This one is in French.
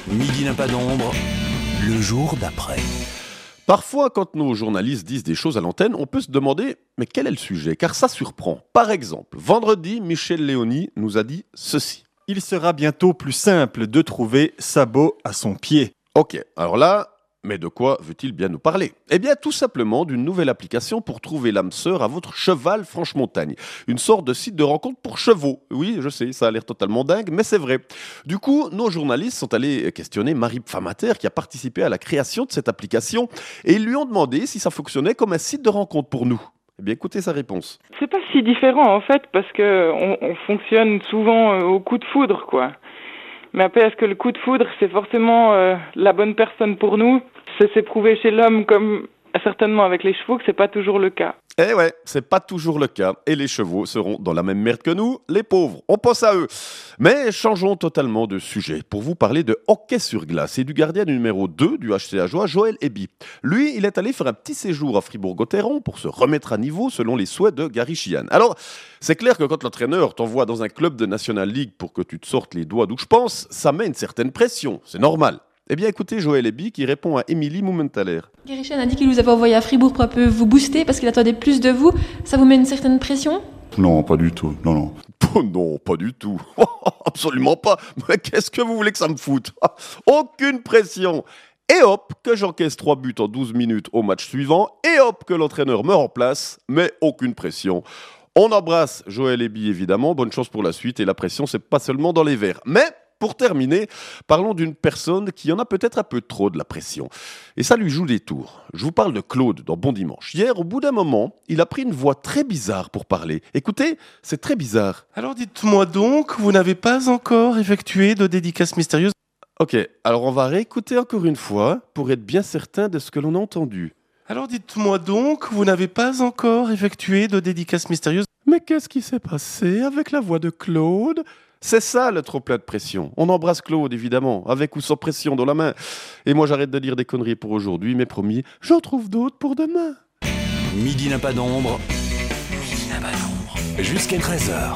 Midi n'a pas d'ombre, le jour d'après. Parfois, quand nos journalistes disent des choses à l'antenne, on peut se demander mais quel est le sujet? Car ça surprend. Par exemple, vendredi, Michel Léony nous a dit ceci. Il sera bientôt plus simple de trouver sabot à son pied. Ok, alors là, mais de quoi veut-il bien nous parler? Eh bien, tout simplement d'une nouvelle application pour trouver l'âme sœur à votre cheval franche-montagne. Une sorte de site de rencontre pour chevaux. Oui, je sais, ça a l'air totalement dingue, mais c'est vrai. Du coup, nos journalistes sont allés questionner Marie Pfamater qui a participé à la création de cette application et ils lui ont demandé si ça fonctionnait comme un site de rencontre pour nous. Eh bien, écoutez sa réponse. C'est pas si différent en fait parce que on fonctionne souvent au coup de foudre quoi. Mais après, est-ce que le coup de foudre, c'est forcément la bonne personne pour nous? C'est prouvé chez l'homme comme certainement avec les chevaux que c'est pas toujours le cas. Eh ouais, c'est pas toujours le cas. Et les chevaux seront dans la même merde que nous, les pauvres. On pense à eux. Mais changeons totalement de sujet pour vous parler de hockey sur glace et du gardien numéro 2 du HC Ajoie, Joël Eby. Lui, il est allé faire un petit séjour à Fribourg-Gotteron pour se remettre à niveau selon les souhaits de Gary Sheehan. Alors, c'est clair que quand l'entraîneur t'envoie dans un club de National League pour que tu te sortes les doigts d'où je pense, ça met une certaine pression. C'est normal. Eh bien, écoutez Joël Eby qui répond à Émilie Mumenthaler. Gary Sheehan a dit qu'il vous avait envoyé à Fribourg pour un peu vous booster parce qu'il attendait plus de vous. Ça vous met une certaine pression? Non, pas du tout. Non. Oh non, pas du tout. Absolument pas. Mais qu'est-ce que vous voulez que ça me foute? Aucune pression. Et hop, que j'encaisse 3 buts en 12 minutes au match suivant. Et hop, que l'entraîneur me remplace. Mais aucune pression. On embrasse Joël Eby évidemment. Bonne chance pour la suite. Et la pression, c'est pas seulement dans les verres. Mais pour terminer, parlons d'une personne qui en a peut-être un peu trop de la pression. Et ça lui joue des tours. Je vous parle de Claude dans Bon Dimanche. Hier, au bout d'un moment, il a pris une voix très bizarre pour parler. Écoutez, c'est très bizarre. Alors dites-moi donc, vous n'avez pas encore effectué de dédicace mystérieuse? Ok, alors on va réécouter encore une fois pour être bien certain de ce que l'on a entendu. Alors dites-moi donc, vous n'avez pas encore effectué de dédicace mystérieuse? Mais qu'est-ce qui s'est passé avec la voix de Claude? C'est ça le trop-plein de pression. On embrasse Claude, évidemment, avec ou sans pression dans la main. Et moi, j'arrête de dire des conneries pour aujourd'hui, mais promis, j'en trouve d'autres pour demain. Midi n'a pas d'ombre, midi n'a pas d'ombre, jusqu'à 13h.